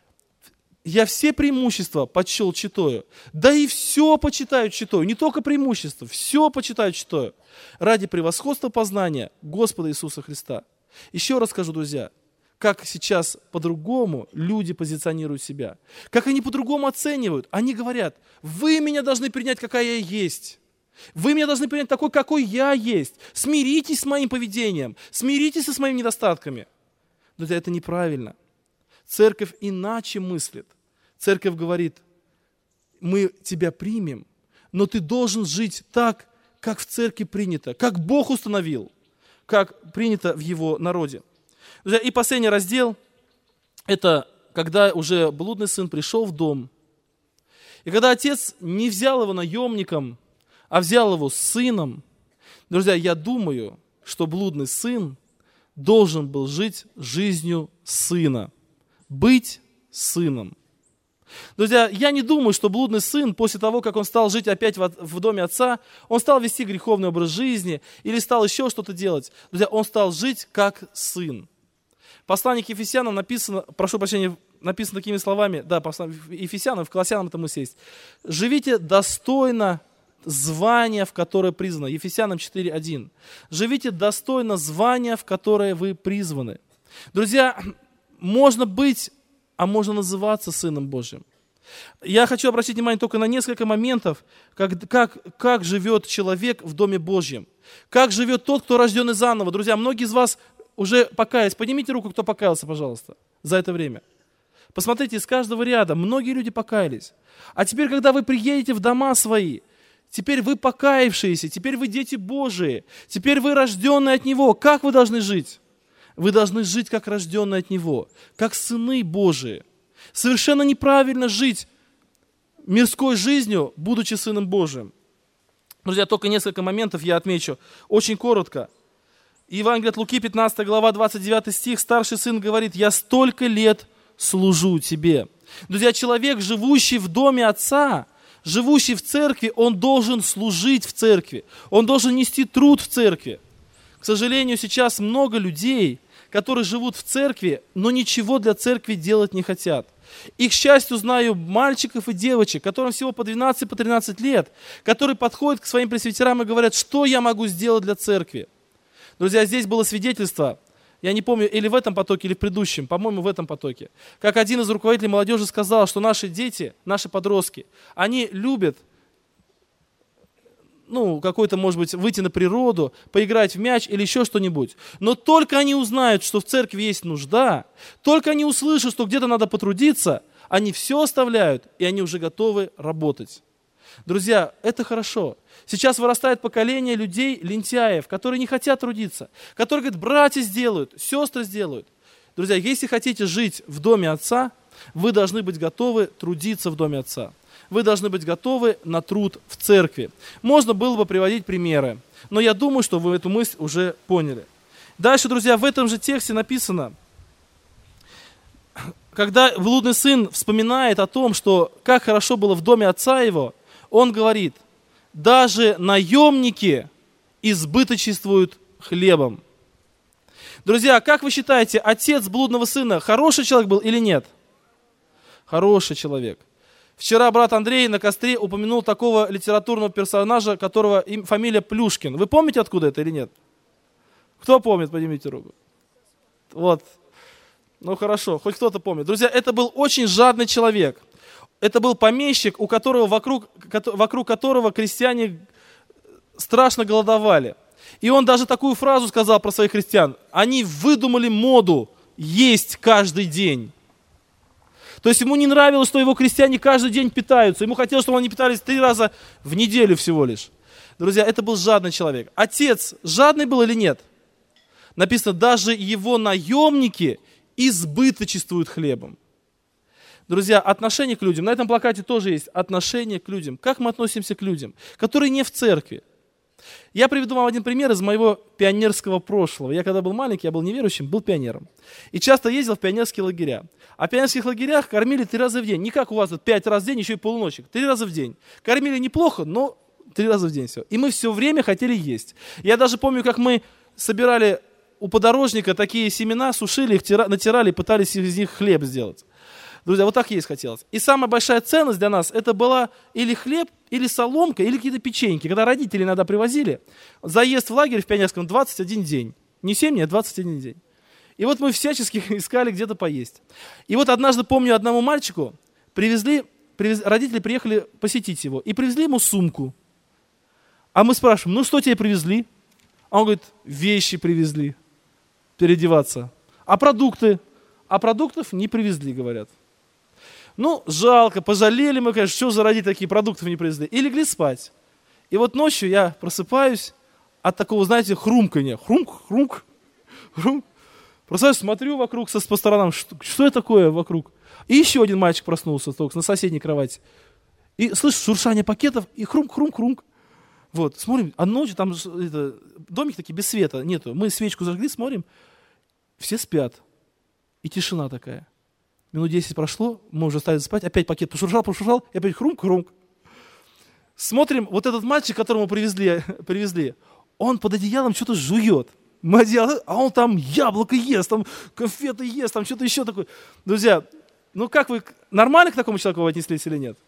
Speaker 1: я все преимущества почел читаю, да и все почитаю читаю, не только преимущества, все почитаю читаю, ради превосходства познания Господа Иисуса Христа. Еще раз скажу, друзья, как сейчас по-другому люди позиционируют себя, как они по-другому оценивают. Они говорят, вы меня должны принять, какая я есть. Вы меня должны принять такой, какой я есть. Смиритесь с моим поведением, смиритесь со своими недостатками. Друзья, это неправильно. Церковь иначе мыслит. Церковь говорит, мы тебя примем, но ты должен жить так, как в церкви принято, как Бог установил, как принято в Его народе. Друзья, и последний раздел, это когда уже блудный сын пришел в дом. И когда отец не взял его наемником, а взял его сыном, друзья, я думаю, что блудный сын должен был жить жизнью сына, быть сыном. Друзья, я не думаю, что блудный сын, после того, как он стал жить опять в, в доме отца, он стал вести греховный образ жизни или стал еще что-то делать. Друзья, он стал жить как сын. Послание к Ефесянам написано, прошу прощения, написано такими словами, да, послание Ефесянам, в Колоссянам это мысль есть. Живите достойно звания, в которое призваны. Ефесянам четыре один. Живите достойно звания, в которое вы призваны. Друзья, можно быть, а можно называться Сыном Божьим. Я хочу обратить внимание только на несколько моментов, как, как, как живет человек в Доме Божьем. Как живет тот, кто рожден из заново. Друзья, многие из вас уже покаялись. Поднимите руку, кто покаялся, пожалуйста, за это время. Посмотрите, из каждого ряда многие люди покаялись. А теперь, когда вы приедете в дома свои, теперь вы покаявшиеся, теперь вы дети Божии, теперь вы рожденные от Него. Как вы должны жить? Вы должны жить, как рожденные от Него, как сыны Божии. Совершенно неправильно жить мирской жизнью, будучи Сыном Божиим. Друзья, только несколько моментов я отмечу. Очень коротко. Евангелие от Луки, пятнадцатая глава, двадцать девятый стих. Старший сын говорит, я столько лет служу тебе. Друзья, человек, живущий в доме отца, живущий в церкви, он должен служить в церкви. Он должен нести труд в церкви. К сожалению, сейчас много людей, которые живут в церкви, но ничего для церкви делать не хотят. И, к счастью, знаю мальчиков и девочек, которым всего по двенадцать, по тринадцать лет, которые подходят к своим пресвитерам и говорят, что я могу сделать для церкви. Друзья, здесь было свидетельство, я не помню, или в этом потоке, или в предыдущем, по-моему, в этом потоке, как один из руководителей молодежи сказал, что наши дети, наши подростки, они любят, ну, какой-то, может быть, выйти на природу, поиграть в мяч или еще что-нибудь. Но только они узнают, что в церкви есть нужда, только они услышат, что где-то надо потрудиться, они все оставляют, и они уже готовы работать. Друзья, это хорошо. Сейчас вырастает поколение людей, лентяев, которые не хотят трудиться, которые говорят, братья сделают, сестры сделают. Друзья, если хотите жить в доме Отца, вы должны быть готовы трудиться в доме Отца. Вы должны быть готовы на труд в церкви. Можно было бы приводить примеры, но я думаю, что вы эту мысль уже поняли. Дальше, друзья, в этом же тексте написано, когда блудный сын вспоминает о том, что как хорошо было в доме отца его, он говорит: даже наемники избыточествуют хлебом. Друзья, как вы считаете, отец блудного сына хороший человек был или нет? Хороший человек. Вчера брат Андрей на костре упомянул такого литературного персонажа, которого им, фамилия Плюшкин. Вы помните, откуда это или нет? Кто помнит, поднимите руку. Вот. Ну хорошо, хоть кто-то помнит. Друзья, это был очень жадный человек. Это был помещик, у которого, вокруг, вокруг которого крестьяне страшно голодовали. И он даже такую фразу сказал про своих христиан. Они выдумали моду есть каждый день. То есть ему не нравилось, что его крестьяне каждый день питаются. Ему хотелось, чтобы они питались три раза в неделю всего лишь. Друзья, это был жадный человек. Отец жадный был или нет? Написано, даже его наемники избыточествуют хлебом. Друзья, отношение к людям. На этом плакате тоже есть отношение к людям. Как мы относимся к людям, которые не в церкви? Я приведу вам один пример из моего пионерского прошлого. Я когда был маленький, я был неверующим, был пионером. И часто ездил в пионерские лагеря. А в пионерских лагерях кормили три раза в день. Не как у вас тут пять раз в день, еще и полуночек. Три раза в день. Кормили неплохо, но три раза в день все. И мы все время хотели есть. Я даже помню, как мы собирали у подорожника такие семена, сушили их, натирали и пытались из них хлеб сделать. Друзья, вот так есть хотелось. И самая большая ценность для нас, это была или хлеб, или соломка, или какие-то печеньки. Когда родители иногда привозили, заезд в лагерь в пионерском двадцать один день. Не семь дней, а двадцать один день. И вот мы всячески искали где-то поесть. И вот однажды, помню, одному мальчику привезли, привез, родители приехали посетить его, и привезли ему сумку. А мы спрашиваем, ну что тебе привезли? А он говорит, вещи привезли, переодеваться. А продукты? А продуктов не привезли, говорят. Ну, жалко, пожалели мы, конечно, что за родители такие продуктов не привезли. И легли спать. И вот ночью я просыпаюсь от такого, знаете, хрумканья. Хрумк, хрумк, хрумк. Просыпаюсь, смотрю вокруг, со, по сторонам, что, что это такое вокруг. И еще один мальчик проснулся только на соседней кровати. И слышу шуршание пакетов, и хрумк, хрумк, хрумк. Вот, смотрим, а ночью там это, домики такие без света нету. Мы свечку зажгли, смотрим, все спят. И тишина такая. Минут десять прошло, мы уже стали спать, опять пакет пошуршал, пошуршал, и опять хрумк-хрумк. Смотрим, вот этот мальчик, которому привезли, привезли, он под одеялом что-то жует. Мы одеяло, а он там яблоко ест, там конфеты ест, там что-то еще такое. Друзья, ну как вы, нормально к такому человеку отнеслись или нет?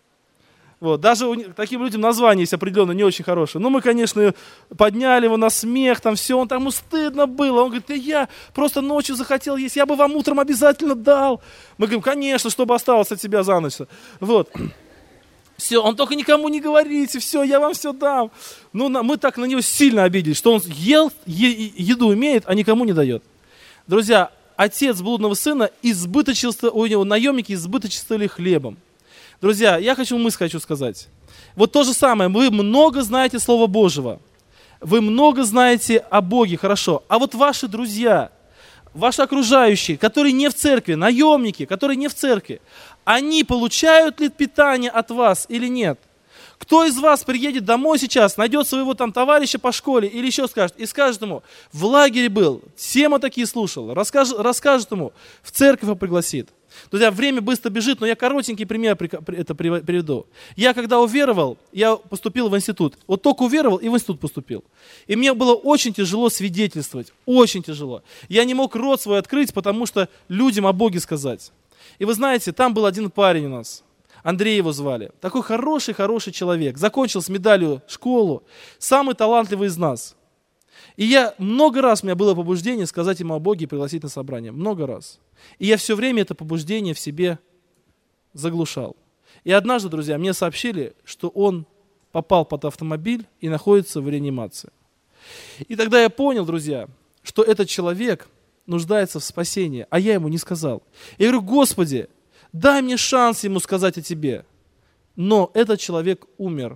Speaker 1: Вот, даже у таким людям название есть определенно не очень хорошее. Ну, мы, конечно, подняли его на смех, там все, он там ему стыдно было. Он говорит, да я просто ночью захотел есть, я бы вам утром обязательно дал. Мы говорим, конечно, чтобы осталось от тебя за ночь. Вот. Все, он только никому не говорите, все, я вам все дам. Ну, на, мы так на него сильно обиделись, что он ел, е, еду имеет, а никому не дает. Друзья, отец блудного сына избыточествовал, у него наемники избыточествовали хлебом. Друзья, я хочу мысль хочу сказать. Вот то же самое, вы много знаете Слова Божьего, вы много знаете о Боге, хорошо, а вот ваши друзья, ваши окружающие, которые не в церкви, наемники, которые не в церкви, они получают ли питание от вас или нет? Кто из вас приедет домой сейчас, найдет своего там товарища по школе или еще скажет, и скажет ему, в лагере был, темы такие слушал, расскажет, расскажет ему, в церковь его пригласит. Друзья, время быстро бежит, но я коротенький пример это приведу. Я когда уверовал, я поступил в институт. Вот только уверовал и в институт поступил. И мне было очень тяжело свидетельствовать, очень тяжело. Я не мог рот свой открыть, потому что людям о Боге сказать. И вы знаете, там был один парень у нас, Андрей его звали. Такой хороший-хороший человек, закончил с медалью школу, самый талантливый из нас. И я много раз, у меня было побуждение сказать ему о Боге и пригласить на собрание. Много раз. И я все время это побуждение в себе заглушал. И однажды, друзья, мне сообщили, что он попал под автомобиль и находится в реанимации. И тогда я понял, друзья, что этот человек нуждается в спасении, а я ему не сказал. Я говорю, Господи, дай мне шанс ему сказать о Тебе. Но этот человек умер.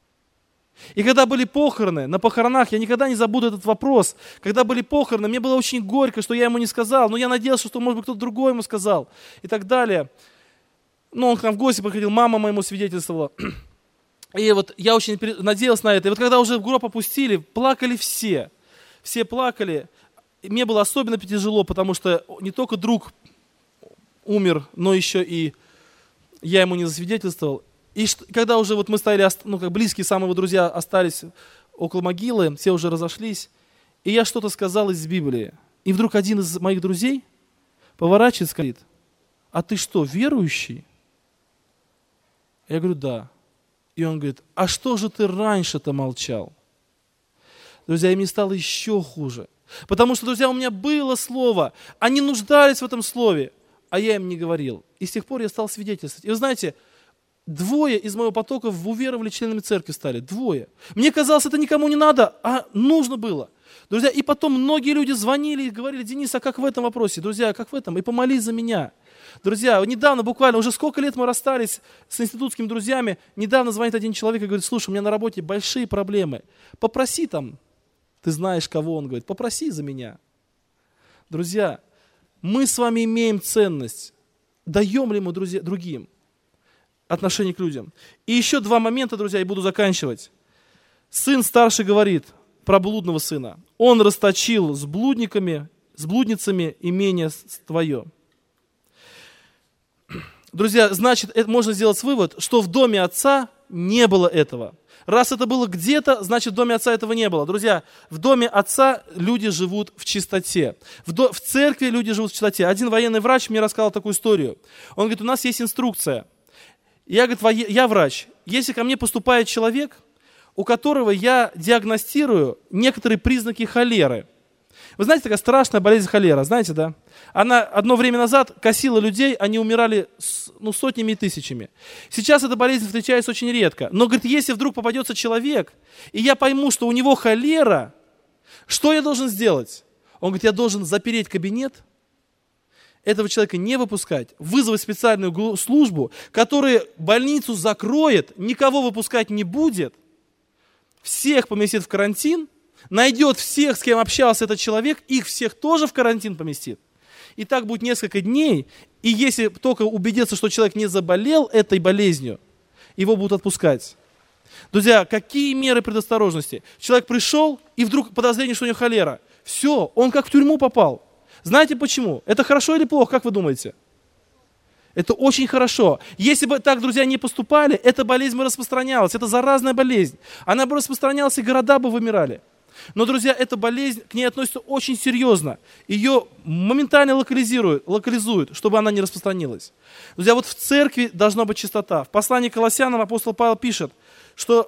Speaker 1: И когда были похороны, на похоронах, я никогда не забуду этот вопрос, когда были похороны, мне было очень горько, что я ему не сказал, но я надеялся, что, может быть, кто-то другой ему сказал и так далее. Ну, он к нам в гости приходил, мама моему свидетельствовала. И вот я очень надеялся на это. И вот когда уже в гроб опустили, плакали все. Все плакали. И мне было особенно тяжело, потому что не только друг умер, но еще и я ему не засвидетельствовал. И что, когда уже вот мы стояли, ну, как близкие самые его друзья остались около могилы, все уже разошлись, и я что-то сказал из Библии. И вдруг один из моих друзей поворачивается и говорит: а ты что, верующий? Я говорю: да. И он говорит: а что же ты раньше-то молчал? Друзья, и мне стало еще хуже. Потому что, друзья, у меня было слово, они нуждались в этом слове, а я им не говорил. И с тех пор я стал свидетельствовать. И вы знаете, двое из моего потока уверовали, членами церкви стали. Двое. Мне казалось, это никому не надо, а нужно было. Друзья, и потом многие люди звонили и говорили: Денис, а как в этом вопросе? Друзья, как в этом? И помолись за меня. Друзья, недавно буквально, уже сколько лет мы расстались с институтскими друзьями, недавно звонит один человек и говорит: слушай, у меня на работе большие проблемы, попроси там, ты знаешь кого, он говорит, попроси за меня. Друзья, мы с вами имеем ценность, даем ли мы друзья, другим отношение к людям. И еще два момента, друзья, и буду заканчивать. Сын старший говорит про блудного сына: он расточил с блудниками, с блудницами имение твое. Друзья, значит, это можно сделать вывод, что в доме отца не было этого. Раз это было где-то, значит, в доме отца этого не было. Друзья, в доме отца люди живут в чистоте. В, до... в церкви люди живут в чистоте. Один военный врач мне рассказал такую историю. Он говорит: у нас есть инструкция. Я, говорит, вое... я врач. Если ко мне поступает человек, у которого я диагностирую некоторые признаки холеры. Вы знаете, такая страшная болезнь холера, знаете, да? Она одно время назад косила людей, они умирали ну, сотнями и тысячами. Сейчас эта болезнь встречается очень редко. Но, говорит, если вдруг попадется человек, и я пойму, что у него холера, что я должен сделать? Он говорит: я должен запереть кабинет, этого человека не выпускать, вызвать специальную службу, которая больницу закроет, никого выпускать не будет, всех поместит в карантин, найдет всех, с кем общался этот человек, их всех тоже в карантин поместит. И так будет несколько дней, и если только убедиться, что человек не заболел этой болезнью, его будут отпускать. Друзья, какие меры предосторожности? Человек пришел, и вдруг подозрение, что у него холера. Все, он как в тюрьму попал. Знаете почему? Это хорошо или плохо, как вы думаете? Это очень хорошо. Если бы так, друзья, не поступали, эта болезнь бы распространялась. Это заразная болезнь. Она бы распространялась, и города бы вымирали. Но, друзья, эта болезнь, к ней относится очень серьезно. Ее моментально локализируют, локализуют, чтобы она не распространилась. Друзья, вот в церкви должна быть чистота. В послании к Колоссянам апостол Павел пишет, что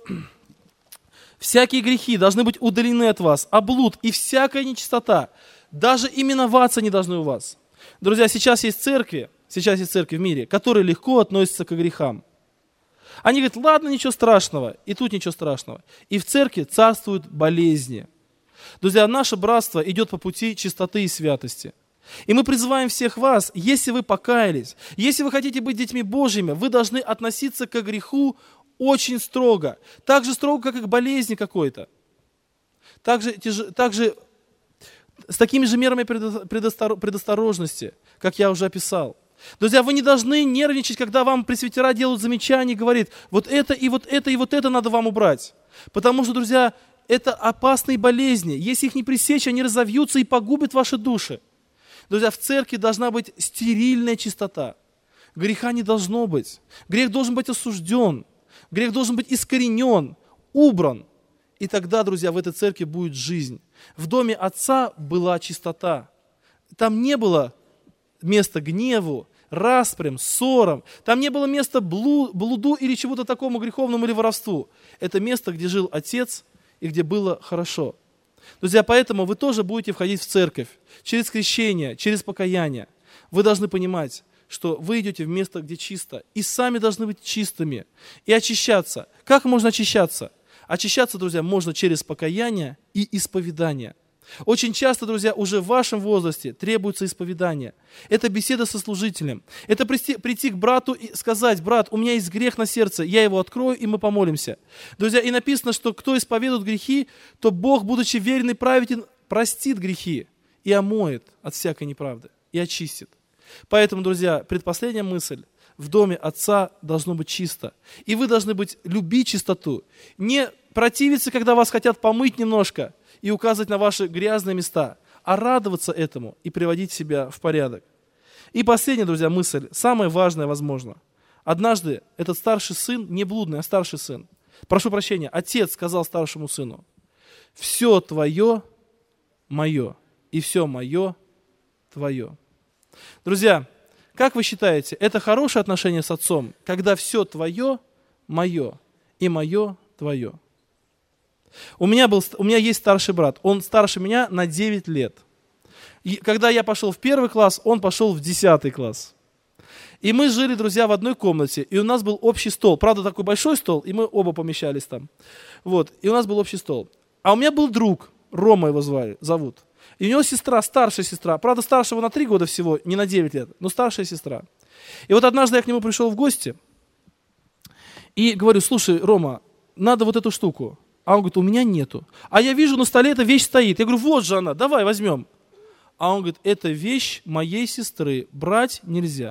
Speaker 1: всякие грехи должны быть удалены от вас, а блуд и всякая нечистота даже именоваться не должны у вас. Друзья, сейчас есть церкви, сейчас есть церкви в мире, которые легко относятся к грехам. Они говорят: ладно, ничего страшного, и тут ничего страшного. И в церкви царствуют болезни. Друзья, наше братство идет по пути чистоты и святости. И мы призываем всех вас, если вы покаялись, если вы хотите быть детьми Божьими, вы должны относиться к греху очень строго. Так же строго, как и к болезни какой-то. Также, также с такими же мерами предосторожности, как я уже описал. Друзья, вы не должны нервничать, когда вам пресвитера делают замечания и говорят: вот это и вот это и вот это надо вам убрать. Потому что, друзья, это опасные болезни. Если их не пресечь, они разовьются и погубят ваши души. Друзья, в церкви должна быть стерильная чистота. Греха не должно быть. Грех должен быть осужден. Грех должен быть искоренен, убран. И тогда, друзья, в этой церкви будет жизнь. В доме Отца была чистота. Там не было места гневу, распрям, ссорам. Там не было места блуду или чему-то такому греховному или воровству. Это место, где жил Отец и где было хорошо. Друзья, поэтому вы тоже будете входить в церковь через крещение, через покаяние. Вы должны понимать, что вы идете в место, где чисто, и сами должны быть чистыми и очищаться. Как можно очищаться? Очищаться, друзья, можно через покаяние и исповедание. Очень часто, друзья, уже в вашем возрасте требуется исповедание. Это беседа со служителем. Это прийти, прийти к брату и сказать: брат, у меня есть грех на сердце, я его открою, и мы помолимся. Друзья, и написано, что кто исповедует грехи, то Бог, будучи верен и праведен, простит грехи и омоет от всякой неправды, и очистит. Поэтому, друзья, предпоследняя мысль. В доме Отца должно быть чисто. И вы должны быть, любить чистоту. Не противиться, когда вас хотят помыть немножко и указывать на ваши грязные места, а радоваться этому и приводить себя в порядок. И последняя, друзья, мысль, самая важная, возможно. Однажды этот старший сын, не блудный, а старший сын, прошу прощения, отец сказал старшему сыну: все твое мое, и все мое твое. Друзья, как вы считаете, это хорошее отношение с отцом, когда все твое мое, и мое твое? У меня, был, у меня есть старший брат, он старше меня на девять лет. И когда я пошел в первый класс, он пошел в десятый класс. И мы жили, друзья, в одной комнате, и у нас был общий стол. Правда, такой большой стол, и мы оба помещались там. Вот, и у нас был общий стол. А у меня был друг, Рома его звали, зовут. И у него сестра, старшая сестра. Правда, старшего на три года всего, не на девять лет, но старшая сестра. И вот однажды я к нему пришел в гости и говорю: слушай, Рома, надо вот эту штуку. А он говорит: у меня нету. А я вижу, на столе эта вещь стоит. Я говорю: вот же она, давай возьмем. А он говорит: это вещь моей сестры, брать нельзя.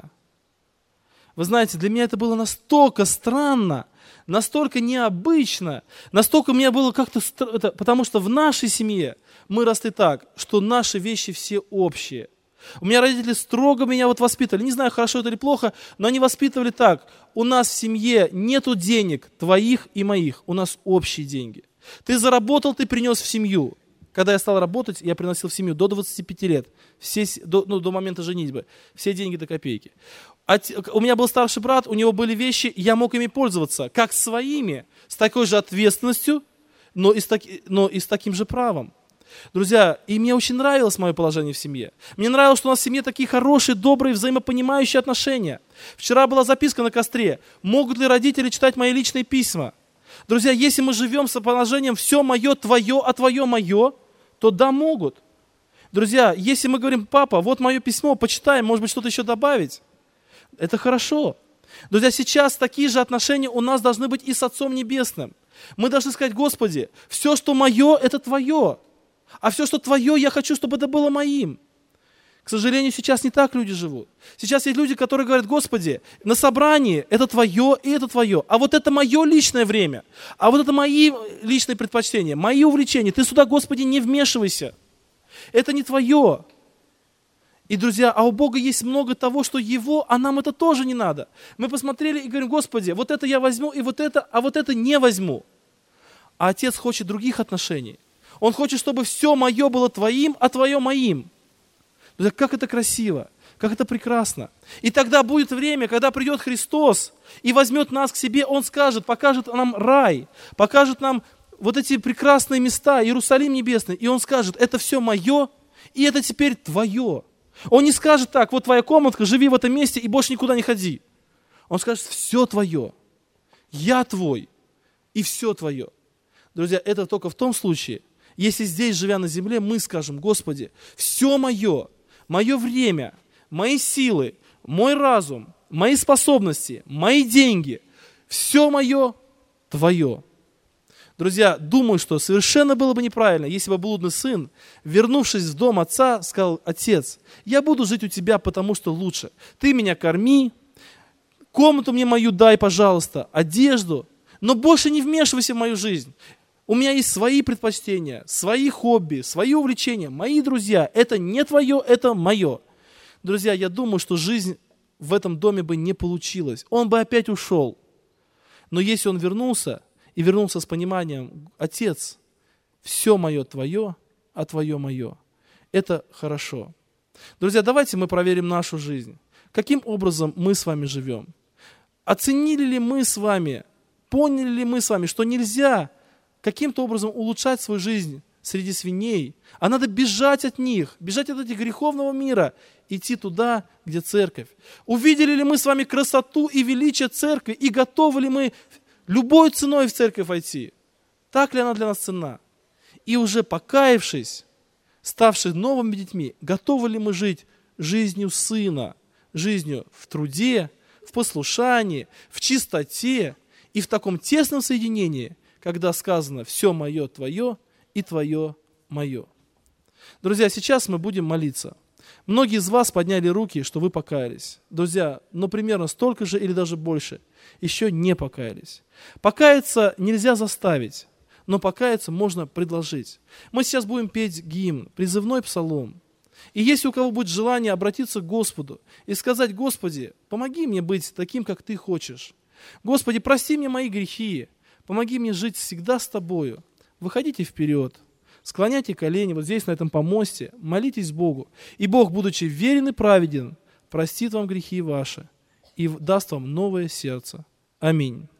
Speaker 1: Вы знаете, для меня это было настолько странно, настолько необычно, настолько мне было как-то... Стр... Потому что в нашей семье мы росли так, что наши вещи все общие. У меня родители строго меня вот воспитывали. Не знаю, хорошо это или плохо, но они воспитывали так. У нас в семье нету денег твоих и моих, у нас общие деньги. Ты заработал, ты принес в семью. Когда я стал работать, я приносил в семью до двадцати пяти лет, все, до, ну, до момента женитьбы, все деньги до копейки. От, у меня был старший брат, у него были вещи, я мог ими пользоваться, как своими, с такой же ответственностью, но и с, таки, но и с таким же правом. Друзья, и мне очень нравилось мое положение в семье. Мне нравилось, что у нас в семье такие хорошие, добрые, взаимопонимающие отношения. Вчера была записка на костре: могут ли родители читать мои личные письма? Друзья, если мы живем с положением «все мое твое, а твое мое», то да, могут. Друзья, если мы говорим: папа, вот мое письмо, почитаем, может быть, что-то еще добавить, это хорошо. Друзья, сейчас такие же отношения у нас должны быть и с Отцом Небесным. Мы должны сказать: Господи, все, что мое, это Твое. А все, что Твое, я хочу, чтобы это было моим. К сожалению, сейчас не так люди живут. Сейчас есть люди, которые говорят: Господи, на собрании это Твое и это Твое. А вот это мое личное время. А вот это мои личные предпочтения, мои увлечения. Ты сюда, Господи, не вмешивайся. Это не Твое. И, друзья, а у Бога есть много того, что Его, а нам это тоже не надо. Мы посмотрели и говорим: Господи, вот это я возьму, и вот это, а вот это не возьму. А Отец хочет других отношений. Он хочет, чтобы все мое было Твоим, а Твое моим. Друзья, как это красиво, как это прекрасно. И тогда будет время, когда придет Христос и возьмет нас к себе, Он скажет, покажет нам рай, покажет нам вот эти прекрасные места, Иерусалим небесный, и Он скажет: это все мое, и это теперь твое. Он не скажет так: вот твоя комнатка, живи в этом месте и больше никуда не ходи. Он скажет: все твое, я твой, и все твое. Друзья, это только в том случае, если здесь, живя на земле, мы скажем: Господи, все мое, мое время, мои силы, мой разум, мои способности, мои деньги, все мое Твое. Друзья, думаю, что совершенно было бы неправильно, если бы блудный сын, вернувшись в дом отца, сказал: Отец, я буду жить у тебя, потому что лучше. Ты меня корми, комнату мне мою дай, пожалуйста, одежду, но больше не вмешивайся в мою жизнь. У меня есть свои предпочтения, свои хобби, свои увлечения, мои друзья. Это не твое, это мое. Друзья, я думаю, что жизнь в этом доме бы не получилась. Он бы опять ушел. Но если он вернулся, и вернулся с пониманием: Отец, все мое твое, а твое мое. Это хорошо. Друзья, давайте мы проверим нашу жизнь. Каким образом мы с вами живем? Оценили ли мы с вами, поняли ли мы с вами, что нельзя каким-то образом улучшать свою жизнь среди свиней, а надо бежать от них, бежать от этих греховного мира, идти туда, где церковь? Увидели ли мы с вами красоту и величие церкви, и готовы ли мы любой ценой в церковь войти? Так ли она для нас ценна? И уже покаявшись, ставшие новыми детьми, готовы ли мы жить жизнью сына, жизнью в труде, в послушании, в чистоте и в таком тесном соединении, когда сказано: все мое твое и твое мое. Друзья, сейчас мы будем молиться. Многие из вас подняли руки, что вы покаялись. Друзья, но примерно столько же или даже больше еще не покаялись. Покаяться нельзя заставить, но покаяться можно предложить. Мы сейчас будем петь гимн, призывной псалом. И если у кого будет желание обратиться к Господу и сказать: Господи, помоги мне быть таким, как Ты хочешь. Господи, прости мне мои грехи. Помоги мне жить всегда с Тобою. Выходите вперед, склоняйте колени вот здесь, на этом помосте, молитесь Богу. И Бог, будучи верен и праведен, простит вам грехи ваши и даст вам новое сердце. Аминь.